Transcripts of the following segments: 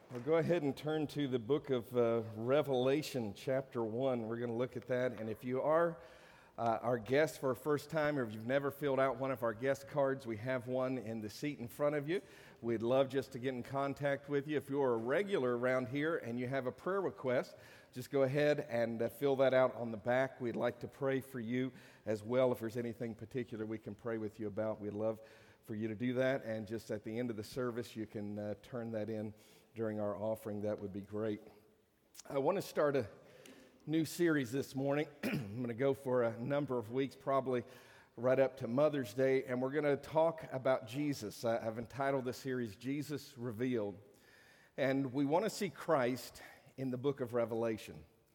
Well, go ahead and turn to the book of Revelation, chapter 1. We're going to look at that. And if you are our guest for a first time, or if you've never filled out one of our guest cards, we have one in the seat in front of you. We'd love just to get in contact with you. If you're a regular around here and you have a prayer request, just go ahead and fill that out on the back. We'd like to pray for you as well. If there's anything particular we can pray with you about, we'd love for you to do that. And just at the end of the service, you can turn that in during our offering. That would be great. I want to start a new series this morning. I'm going to go for a number of weeks, probably right up to Mother's Day, and we're going to talk about Jesus. I've entitled the series, Jesus Revealed. And we want to see Christ in the book of Revelation.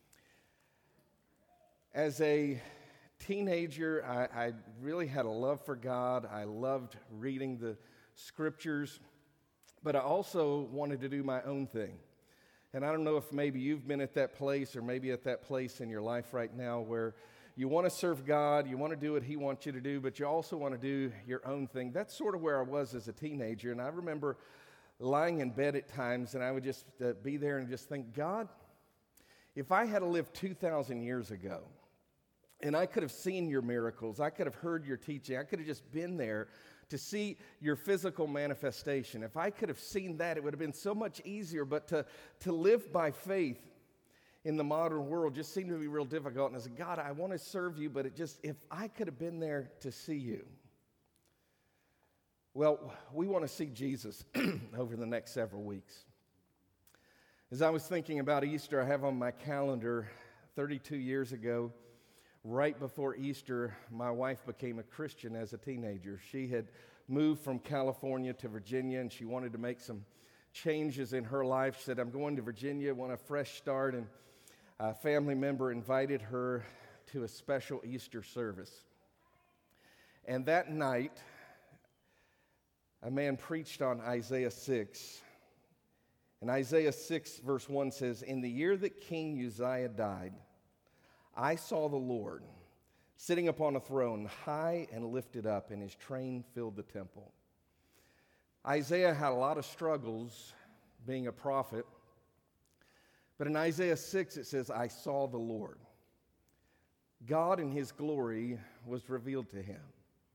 As a teenager, I really had a love for God. I loved reading the scriptures, but I also wanted to do my own thing. And I don't know if maybe you've been at that place or maybe at that place in your life right now where you want to serve God, you want to do what He wants you to do, but you also want to do your own thing. That's sort of where I was as a teenager. And I remember lying in bed at times and I would just be there and just think, God, if I had lived 2,000 years ago and I could have seen your miracles, I could have heard your teaching, I could have just been there to see your physical manifestation. If I could have seen that, it would have been so much easier. But to live by faith in the modern world just seemed to be real difficult. And I said, God, I want to serve you, but if I could have been there to see you. Well, we want to see Jesus over the next several weeks. As I was thinking about Easter, I have on my calendar 32 years ago, right before Easter, my wife became a Christian as a teenager. She had moved from California to Virginia, and she wanted to make some changes in her life. She said, I'm going to Virginia, want a fresh start, and a family member invited her to a special Easter service. And that night, a man preached on Isaiah 6. And Isaiah 6, verse 1 says, In the year that King Uzziah died, I saw the Lord sitting upon a throne, high and lifted up, and His train filled the temple. Isaiah had a lot of struggles being a prophet, but in Isaiah 6 it says, I saw the Lord. God in His glory was revealed to him.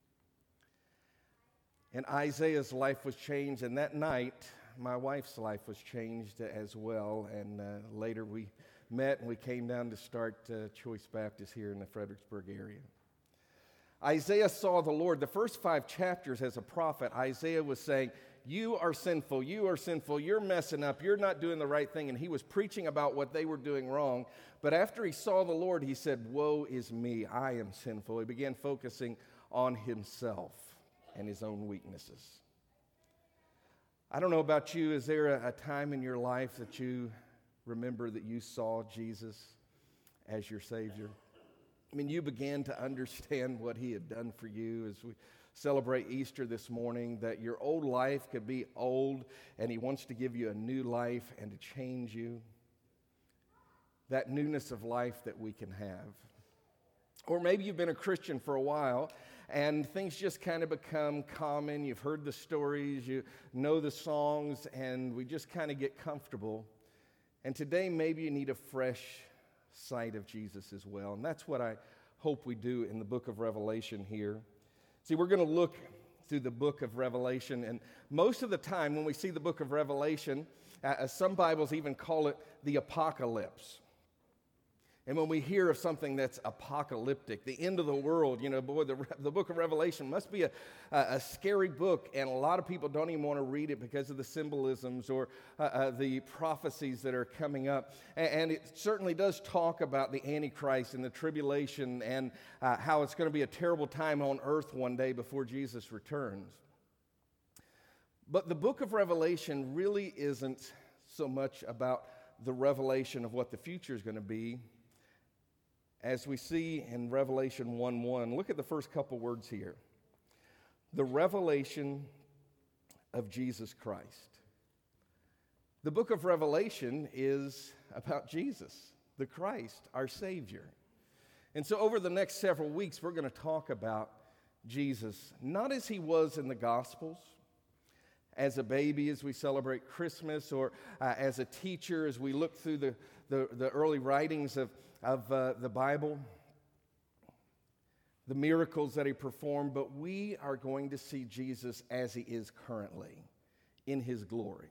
And Isaiah's life was changed, and that night my wife's life was changed as well, and later we met and we came down to start Choice Baptist here in the Fredericksburg area. Isaiah saw the Lord. The first 5 chapters as a prophet, Isaiah was saying, you are sinful, you're messing up, you're not doing the right thing. And he was preaching about what they were doing wrong. But after he saw the Lord, he said, woe is me, I am sinful. He began focusing on himself and his own weaknesses. I don't know about you, is there a time in your life that you remember that you saw Jesus as your Savior? I mean, you began to understand what He had done for you as we celebrate Easter this morning, that your old life could be old and He wants to give you a new life and to change you. That newness of life that we can have. Or maybe you've been a Christian for a while and things just kind of become common. You've heard the stories, you know the songs, and we just kind of get comfortable. And today, maybe you need a fresh sight of Jesus as well. And that's what I hope we do in the book of Revelation here. See, we're going to look through the book of Revelation. And most of the time when we see the book of Revelation, some Bibles even call it the apocalypse. And when we hear of something that's apocalyptic, the end of the world, boy, the book of Revelation must be a scary book, and a lot of people don't even want to read it because of the symbolisms or the prophecies that are coming up. And it certainly does talk about the Antichrist and the tribulation and how it's going to be a terrible time on earth one day before Jesus returns. But the book of Revelation really isn't so much about the revelation of what the future is going to be. As we see in Revelation 1:1, look at the first couple words here. The revelation of Jesus Christ. The book of Revelation is about Jesus, the Christ, our Savior. And so over the next several weeks, we're going to talk about Jesus, not as He was in the Gospels, as a baby as we celebrate Christmas, or as a teacher as we look through the early writings of the Bible, the miracles that he performed, but we are going to see Jesus as he is currently, in his glory.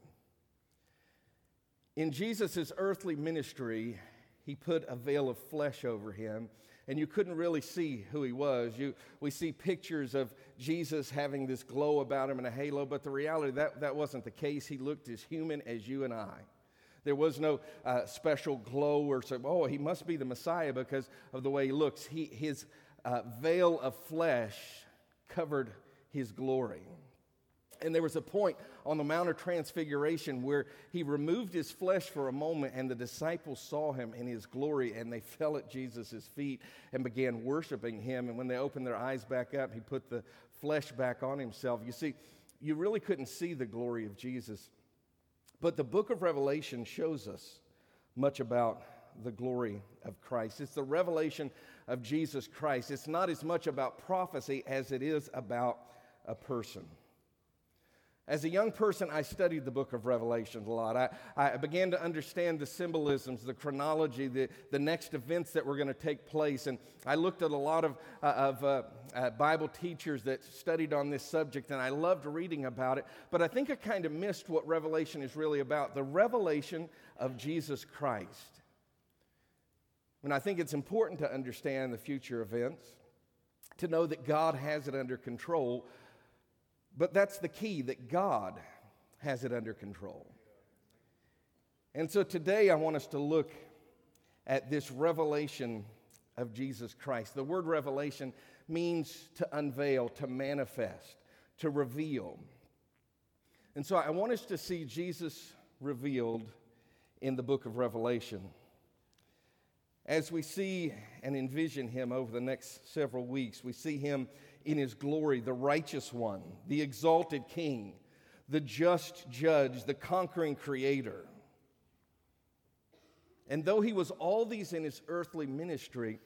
In Jesus' earthly ministry, he put a veil of flesh over him, and you couldn't really see who he was. We see pictures of Jesus having this glow about him and a halo, but the reality, that wasn't the case. He looked as human as you and I. There was no special glow or say, oh, he must be the Messiah because of the way he looks. His veil of flesh covered his glory. And there was a point on the Mount of Transfiguration where he removed his flesh for a moment, and the disciples saw him in his glory, and they fell at Jesus' feet and began worshiping him. And when they opened their eyes back up, he put the flesh back on himself. You see, you really couldn't see the glory of Jesus. But the book of Revelation shows us much about the glory of Christ. It's the revelation of Jesus Christ. It's not as much about prophecy as it is about a person. As a young person, I studied the book of Revelation a lot. I began to understand the symbolisms, the chronology, the next events that were going to take place. And I looked at a lot of Bible teachers that studied on this subject, and I loved reading about it. But I think I kind of missed what Revelation is really about, the revelation of Jesus Christ. And I think it's important to understand the future events, to know that God has it under control. But that's the key, that God has it under control. And so today I want us to look at this revelation of Jesus Christ. The word revelation means to unveil, to manifest, to reveal. And so I want us to see Jesus revealed in the book of Revelation. As we see and envision him over the next several weeks, we see him in his glory, the righteous one, the exalted king, the just judge, the conquering creator. And though he was all these in his earthly ministry,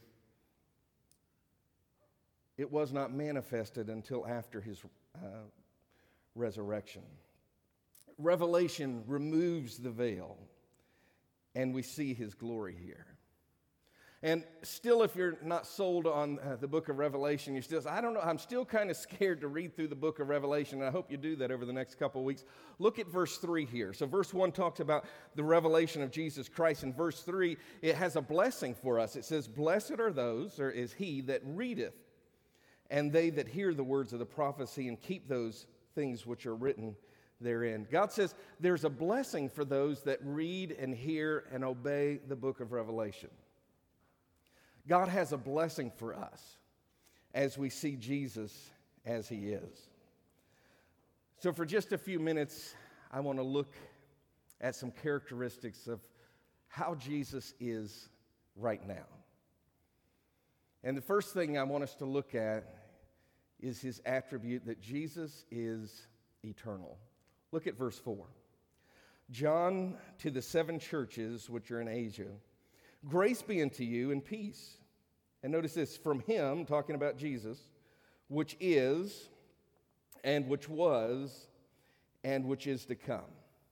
it was not manifested until after his resurrection. Revelation removes the veil, and we see his glory here. And still, if you're not sold on the book of Revelation, you're still, I don't know, I'm still kind of scared to read through the book of Revelation, and I hope you do that over the next couple of weeks. Look at verse 3 here. So verse 1 talks about the revelation of Jesus Christ. In verse 3, it has a blessing for us. It says, blessed are those, or is he that readeth, and they that hear the words of the prophecy and keep those things which are written therein. God says there's a blessing for those that read and hear and obey the book of Revelation. God has a blessing for us as we see Jesus as he is. So for just a few minutes, I want to look at some characteristics of how Jesus is right now. And the first thing I want us to look at is his attribute that Jesus is eternal. Look at verse 4. John, to the 7 churches which are in Asia, grace be unto you and peace. And notice this, from him, talking about Jesus, which is, and which was, and which is to come.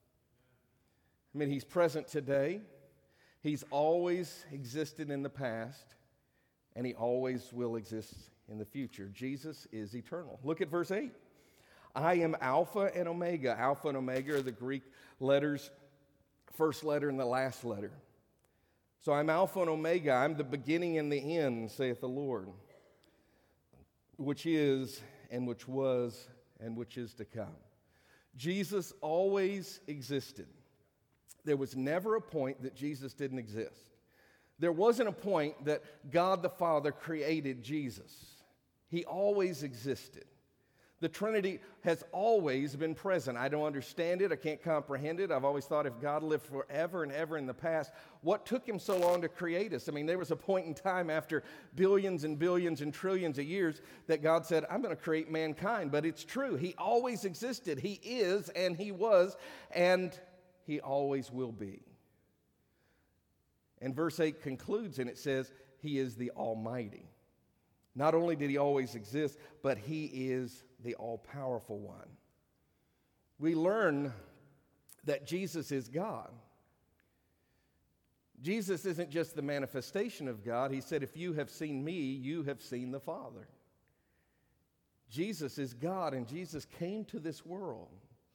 I mean, he's present today. He's always existed in the past, and he always will exist in the future. Jesus is eternal. Look at verse 8. I am Alpha and Omega. Alpha and Omega are the Greek letters, first letter and the last letter. So I'm Alpha and Omega, I'm the beginning and the end, saith the Lord, which is, and which was, and which is to come. Jesus always existed. There was never a point that Jesus didn't exist. There wasn't a point that God the Father created Jesus. He always existed. The Trinity has always been present. I don't understand it. I can't comprehend it. I've always thought if God lived forever and ever in the past, what took him so long to create us? I mean, there was a point in time after billions and billions and trillions of years that God said, I'm going to create mankind. But it's true. He always existed. He is, and he was, and he always will be. And verse 8 concludes, and it says, he is the Almighty. Not only did he always exist, but he is the all-powerful one. we learn that Jesus is God. Jesus isn't just the manifestation of God. He said, if you have seen me, you have seen the Father. Jesus is God, and Jesus came to this world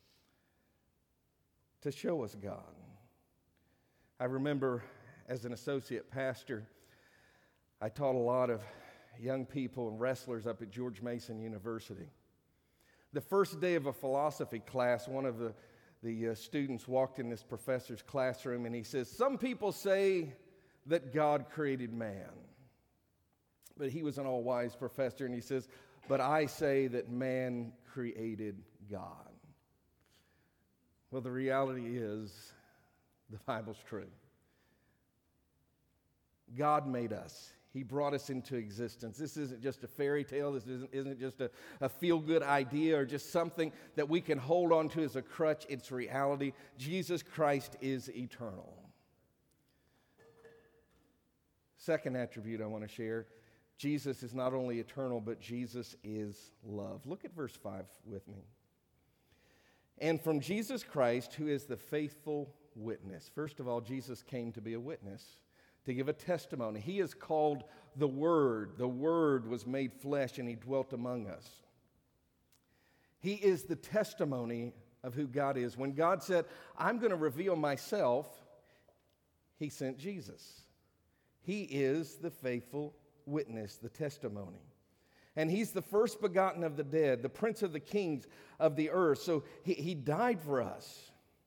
to show us God. I remember as an associate pastor, I taught a lot of young people and wrestlers up at George Mason University. The first day of a philosophy class, one of the students walked in this professor's classroom and he says, some people say that God created man. But he was an all-wise professor and he says, but I say that man created God. Well, the reality is the Bible's true. God made us. He brought us into existence. This isn't just a fairy tale. This isn't just a feel-good idea or just something that we can hold on to as a crutch. It's reality. Jesus Christ is eternal. Second attribute I want to share, Jesus is not only eternal, but Jesus is love. Look at verse 5 with me. And from Jesus Christ, who is the faithful witness. First of all, Jesus came to be a witness, to give a testimony. He is called the Word. The Word was made flesh and He dwelt among us. He is the testimony of who God is. When God said, I'm going to reveal myself, He sent Jesus. He is the faithful witness, the testimony. And He's the first begotten of the dead, the Prince of the kings of the earth. So He died for us.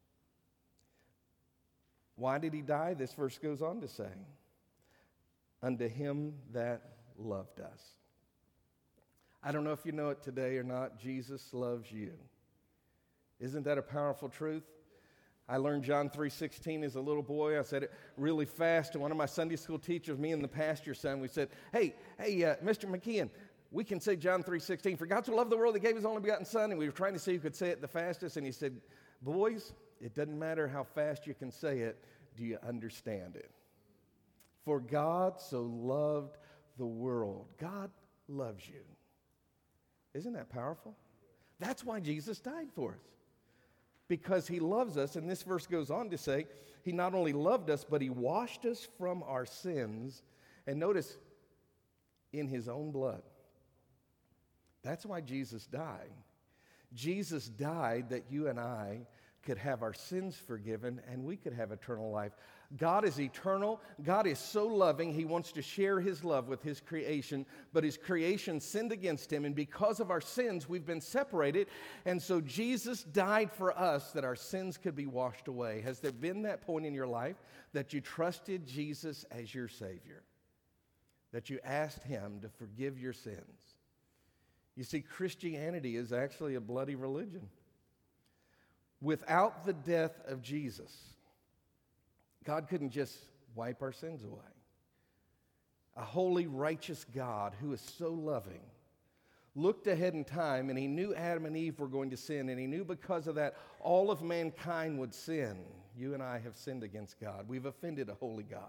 Why did He die? This verse goes on to say, unto Him that loved us. I don't know if you know it today or not, Jesus loves you. Isn't that a powerful truth? I learned John 3:16 as a little boy. I said it really fast to one of my Sunday school teachers, me and the pastor's son. We said, hey, Mr. McKeon, we can say John 3:16. For God so loved the world, He gave His only begotten Son. And we were trying to see who could say it the fastest. And he said, boys, it doesn't matter how fast you can say it. Do you understand it? For God so loved the world. God loves you. Isn't that powerful? That's why Jesus died for us. Because He loves us. And this verse goes on to say, He not only loved us, but He washed us from our sins. And notice, in His own blood. That's why Jesus died. Jesus died that you and I could have our sins forgiven and we could have eternal life. God is eternal. God is so loving. He wants to share His love with His creation, but His creation sinned against Him, and because of our sins, we've been separated, and so Jesus died for us that our sins could be washed away. Has there been that point in your life that you trusted Jesus as your Savior? That you asked Him to forgive your sins? You see, Christianity is actually a bloody religion. Without the death of Jesus, God couldn't just wipe our sins away. A holy, righteous God who is so loving looked ahead in time, and He knew Adam and Eve were going to sin, and He knew because of that all of mankind would sin. You and I have sinned against God. We've offended a holy God.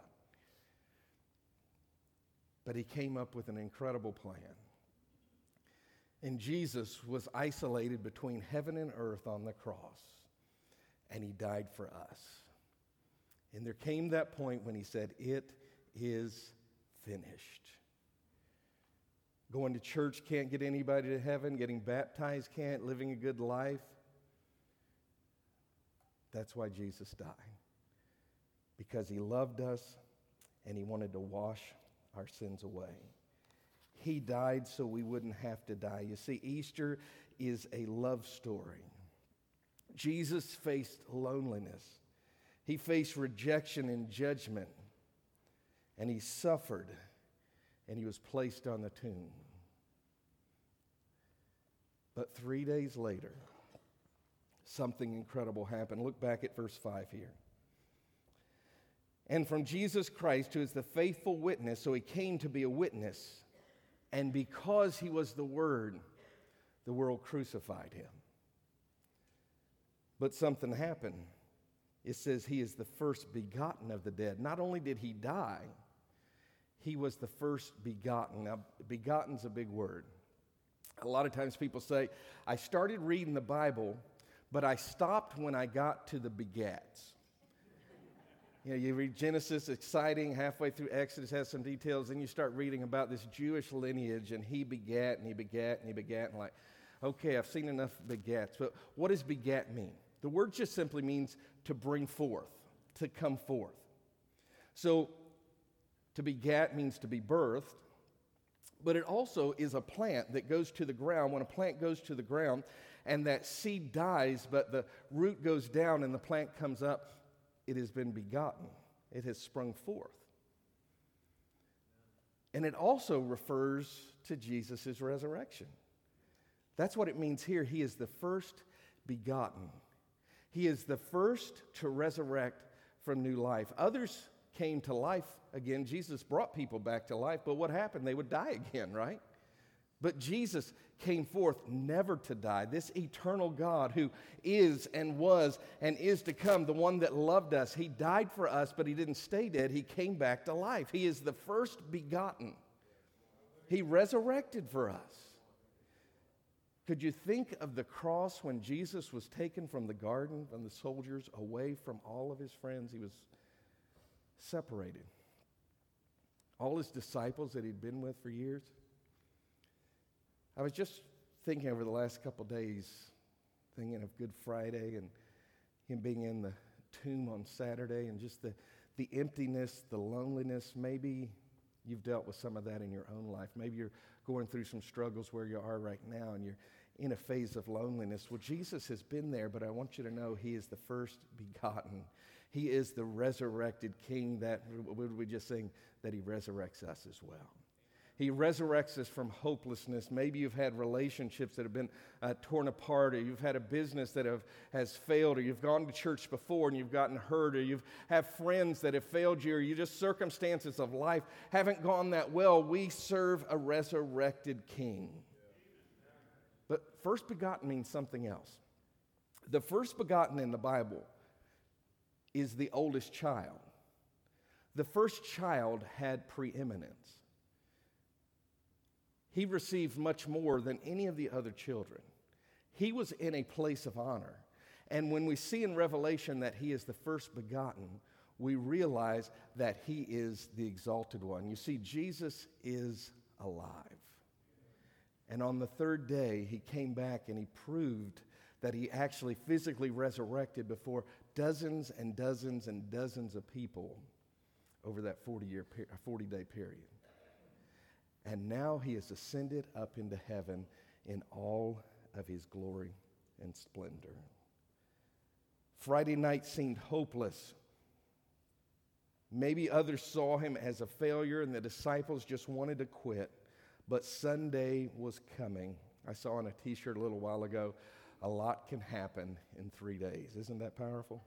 But He came up with an incredible plan. And Jesus was isolated between heaven and earth on the cross. And He died for us. And there came that point when He said, it is finished. Going to church can't get anybody to heaven. Getting baptized can't. Living a good life. That's why Jesus died. Because He loved us and He wanted to wash our sins away. He died so we wouldn't have to die. You see, Easter is a love story. Jesus faced loneliness. He faced rejection and judgment. And He suffered. And He was placed on the tomb. But 3 days later, something incredible happened. Look back at verse 5 here. And from Jesus Christ, who is the faithful witness, so He came to be a witness. And because He was the Word, the world crucified Him. But something happened. It says He is the first begotten of the dead. Not only did He die, He was the first begotten. Now, begotten's a big word. A lot of times people say, I started reading the Bible, but I stopped when I got to the begats. You know, you read Genesis, exciting, halfway through Exodus has some details, then you start reading about this Jewish lineage, and he begat, and he begat, and he begat, and like, okay, I've seen enough begats. But what does begat mean? The word just simply means to bring forth, to come forth. So, to begat means to be birthed, but it also is a plant that goes to the ground. When a plant goes to the ground and that seed dies, but the root goes down and the plant comes up, it has been begotten. It has sprung forth. And it also refers to Jesus' resurrection. That's what it means here. He is the first begotten. He is the first to resurrect from new life. Others came to life again. Jesus brought people back to life, but what happened? They would die again, right? But Jesus came forth never to die. This eternal God who is and was and is to come, the one that loved us. He died for us, but he didn't stay dead. He came back to life. He is the first begotten. He resurrected for us. Could you think of the cross when Jesus was taken from the garden, from the soldiers, away from all of his friends? He was separated. All his disciples that he'd been with for years. I was just thinking over the last couple days, thinking of Good Friday and him being in the tomb on Saturday and just the emptiness, the loneliness. Maybe you've dealt with some of that in your own life. Maybe you're going through some struggles where you are right now and you're in a phase of loneliness. Well, Jesus has been there, but I want you to know he is the first begotten. He is the resurrected King that, what did we just sing? That he resurrects us as well. He resurrects us from hopelessness. Maybe you've had relationships that have been torn apart, or you've had a business that has failed, or you've gone to church before and you've gotten hurt, or you have friends that have failed you, or you just circumstances of life haven't gone that well. We serve a resurrected King. But first begotten means something else. The first begotten in the Bible is the oldest child. The first child had preeminence. He received much more than any of the other children. He was in a place of honor. And when we see in Revelation that he is the first begotten, we realize that he is the exalted one. You see, Jesus is alive. And on the third day, he came back and he proved that he actually physically resurrected before dozens and dozens and dozens of people over that 40-day period. And now he has ascended up into heaven in all of his glory and splendor. Friday night seemed hopeless. Maybe others saw him as a failure and the disciples just wanted to quit. But Sunday was coming. I saw on a t-shirt a little while ago, a lot can happen in 3 days. Isn't that powerful?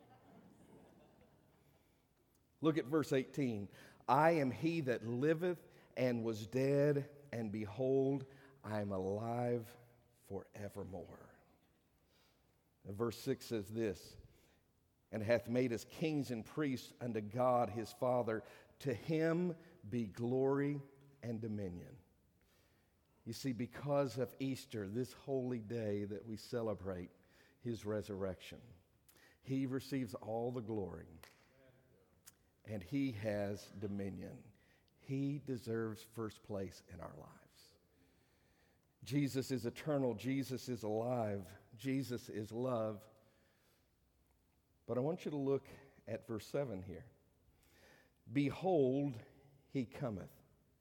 Look at verse 18. I am he that liveth and was dead, and behold, I am alive forevermore. And verse 6 says this, and hath made us kings and priests unto God his Father. To him be glory and dominion. You see, because of Easter, this holy day that we celebrate his resurrection, he receives all the glory, and he has dominion. He deserves first place in our lives. Jesus is eternal. Jesus is alive. Jesus is love. But I want you to look at verse 7 here. Behold, he cometh.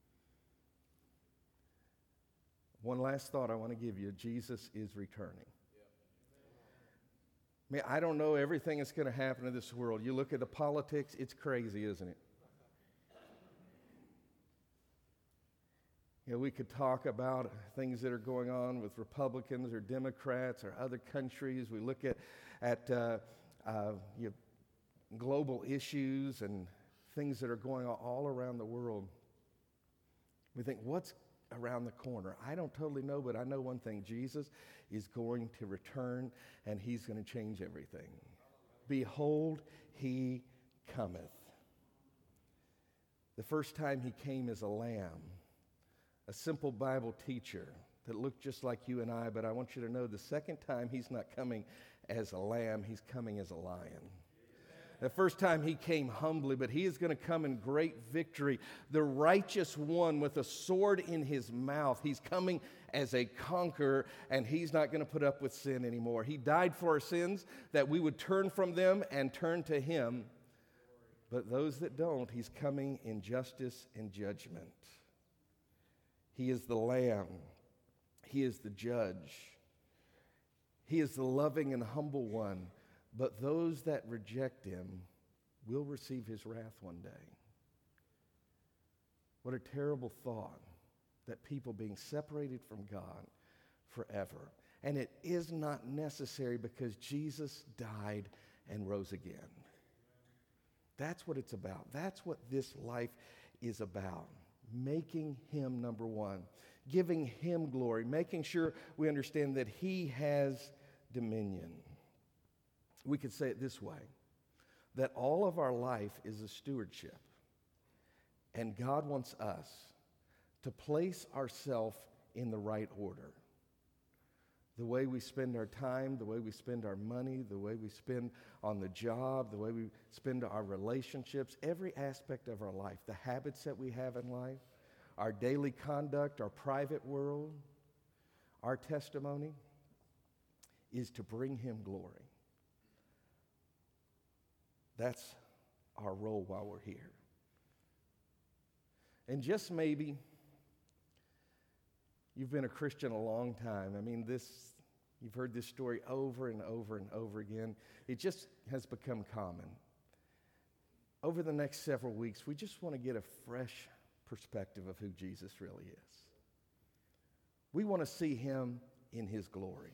One last thought I want to give you. Jesus is returning. Man, I don't know everything that's going to happen in this world. You look at the politics, it's crazy, isn't it? You know, we could talk about things that are going on with Republicans or Democrats or other countries. We look at global issues and things that are going on all around the world. We think, what's around the corner? I don't totally know, but I know one thing. Jesus is going to return, and he's going to change everything. Behold, he cometh. The first time he came as a lamb, a simple Bible teacher that looked just like you and I, but I want you to know the second time he's not coming as a lamb, he's coming as a lion. The first time he came humbly, but he is going to come in great victory. The righteous one with a sword in his mouth. He's coming as a conqueror, and he's not going to put up with sin anymore. He died for our sins that we would turn from them and turn to him. But those that don't, he's coming in justice and judgment. He is the Lamb. He is the judge. He is the loving and humble one. But those that reject him will receive his wrath one day. What a terrible thought, that people being separated from God forever. And it is not necessary because Jesus died and rose again. That's what it's about. That's what this life is about. Making him number one. Giving him glory. Making sure we understand that he has dominion. We could say it this way, that all of our life is a stewardship. And God wants us to place ourselves in the right order. The way we spend our time, the way we spend our money, the way we spend on the job, the way we spend our relationships, every aspect of our life, the habits that we have in life, our daily conduct, our private world, our testimony is to bring him glory. That's our role while we're here. And just maybe you've been a Christian a long time. I mean, you've heard this story over and over and over again. It just has become common. Over the next several weeks, we just want to get a fresh perspective of who Jesus really is. We want to see him in his glory.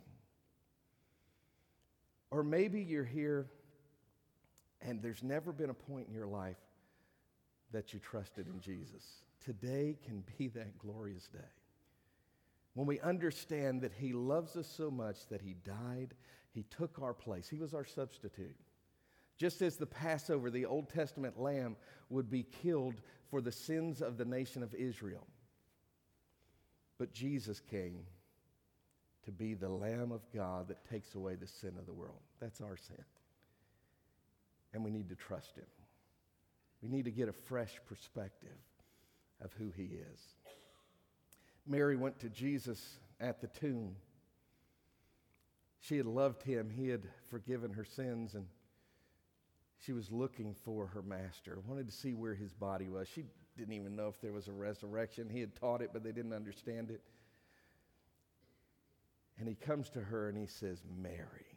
Or maybe you're here and there's never been a point in your life that you trusted in Jesus. Today can be that glorious day. When we understand that he loves us so much that he died, he took our place. He was our substitute. Just as the Passover, the Old Testament lamb, would be killed for the sins of the nation of Israel. But Jesus came to be the Lamb of God that takes away the sin of the world. That's our sin. And we need to trust him. We need to get a fresh perspective of who he is. Mary went to Jesus at the tomb. She had loved him. He had forgiven her sins, and she was looking for her master, wanted to see where his body was. She didn't even know if there was a resurrection. He had taught it, but they didn't understand it. And he comes to her and he says, Mary.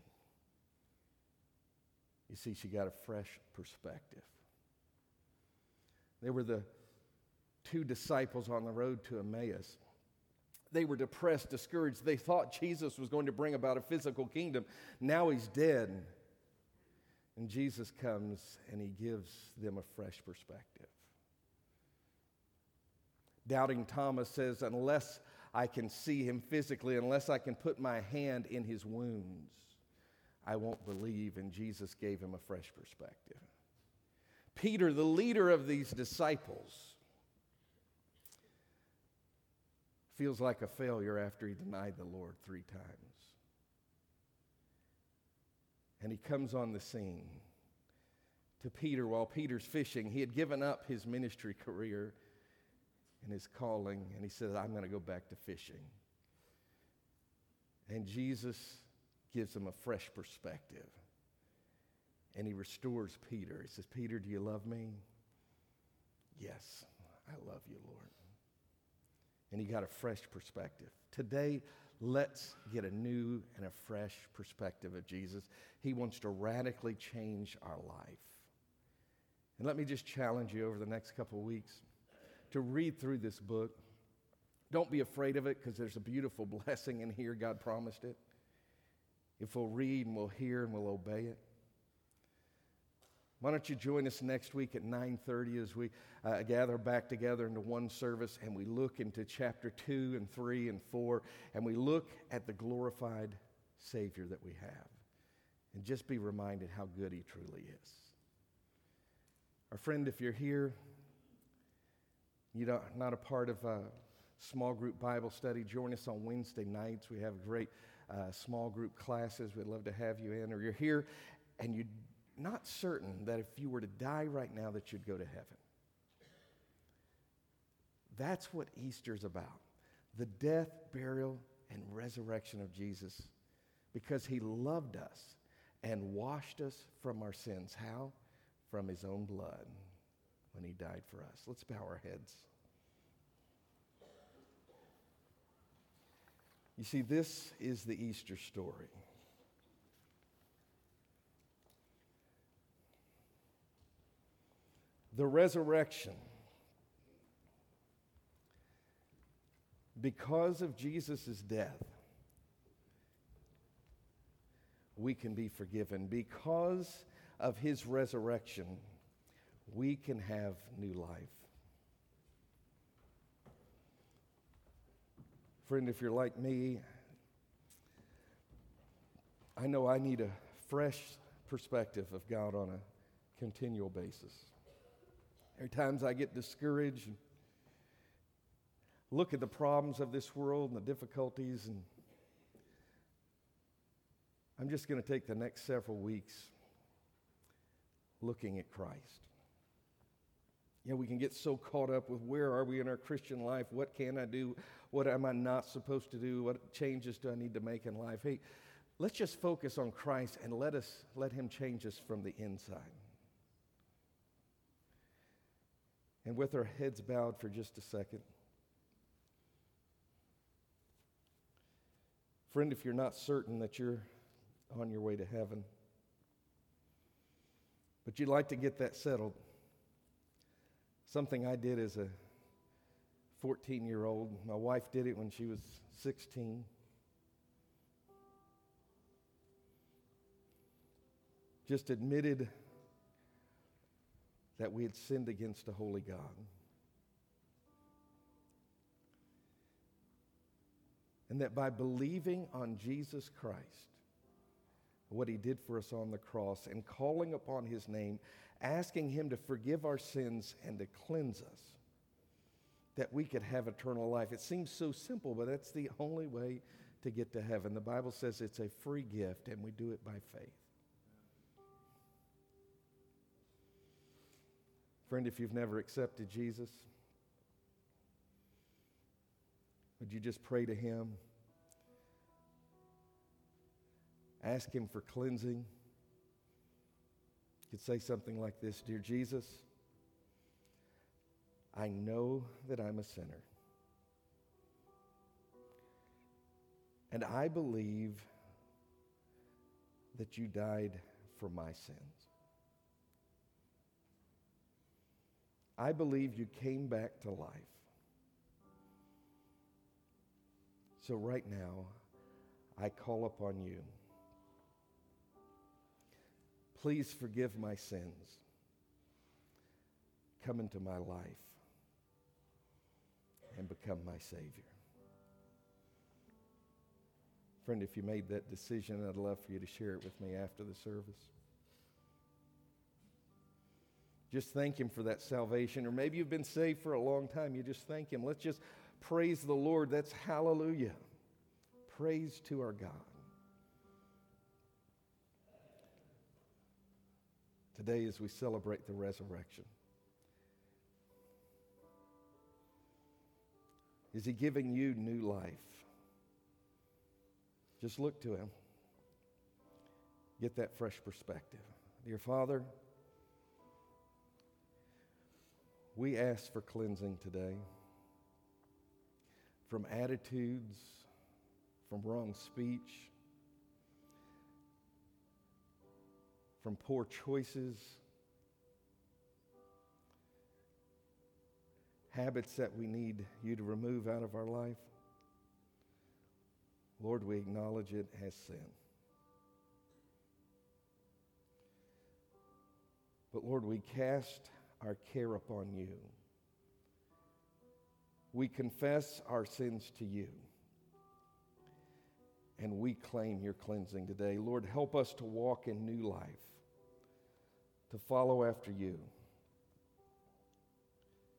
You see, she got a fresh perspective. They were the two disciples on the road to Emmaus. They were depressed, discouraged. They thought Jesus was going to bring about a physical kingdom. Now he's dead. And Jesus comes and he gives them a fresh perspective. Doubting Thomas says, unless I can see him physically, unless I can put my hand in his wounds, I won't believe. And Jesus gave him a fresh perspective. Peter, the leader of these disciples, feels like a failure after he denied the Lord 3 times. And he comes on the scene to Peter while Peter's fishing. He had given up his ministry career and his calling, and he said, I'm going to go back to fishing. And Jesus gives him a fresh perspective. And he restores Peter. He says, Peter, do you love me? Yes, I love you, Lord. And he got a fresh perspective. Today, let's get a new and a fresh perspective of Jesus. He wants to radically change our life. And let me just challenge you over the next couple of weeks to read through this book. Don't be afraid of it, because there's a beautiful blessing in here. God promised it. If we'll read and we'll hear and we'll obey it. Why don't you join us next week at 9:30 as we gather back together into one service and we look into chapter 2 and 3 and 4, and we look at the glorified Savior that we have. And just be reminded how good he truly is. Our friend, if you're here, you're not a part of a small group Bible study, join us on Wednesday nights. We have a great small group classes, we'd love to have you in. Or you're here and you're not certain that if you were to die right now that you'd go to heaven. That's what Easter's about. The death, burial, and resurrection of Jesus. Because he loved us and washed us from our sins. How? From his own blood when he died for us. Let's bow our heads. You see, this is the Easter story. The resurrection. Because of Jesus' death, we can be forgiven. Because of his resurrection, we can have new life. Friend, if you're like me, I know I need a fresh perspective of God on a continual basis. There are times I get discouraged and look at the problems of this world and the difficulties, and I'm just going to take the next several weeks looking at Christ. You know, we can get so caught up with where are we in our Christian life? What can I do? What am I not supposed to do? What changes do I need to make in life? Hey, let's just focus on Christ and let him change us from the inside. And with our heads bowed for just a second, friend, if you're not certain that you're on your way to heaven, but you'd like to get that settled, something I did as a 14-year-old. My wife did it when she was 16. Just admitted that we had sinned against a holy God. And that by believing on Jesus Christ, what he did for us on the cross, and calling upon his name, asking him to forgive our sins and to cleanse us, that we could have eternal life. It seems so simple, but that's the only way to get to heaven. The Bible says it's a free gift, and we do it by faith. Friend, if you've never accepted Jesus, would you just pray to him? Ask him for cleansing. You could say something like this: Dear Jesus, I know that I'm a sinner. And I believe that you died for my sins. I believe you came back to life. So right now, I call upon you. Please forgive my sins. Come into my life and become my Savior. Friend, if you made that decision, I'd love for you to share it with me after the service. Just thank him for that salvation. Or maybe you've been saved for a long time. You just thank him. Let's just praise the Lord. That's hallelujah. Praise to our God. Today, as we celebrate the resurrection, is he giving you new life? Just look to him. Get that fresh perspective. Dear Father, we ask for cleansing today from attitudes, from wrong speech, from poor choices, habits that we need you to remove out of our life. Lord, we acknowledge it as sin. But Lord, we cast our care upon you. We confess our sins to you. And we claim your cleansing today. Lord, help us to walk in new life, to follow after you.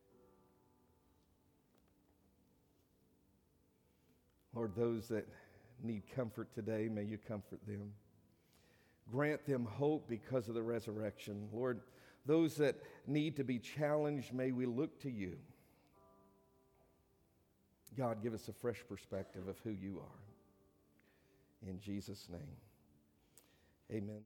Lord, those that need comfort today, may you comfort them. Grant them hope because of the resurrection. Lord, those that need to be challenged, may we look to you. God, give us a fresh perspective of who you are. In Jesus' name, amen.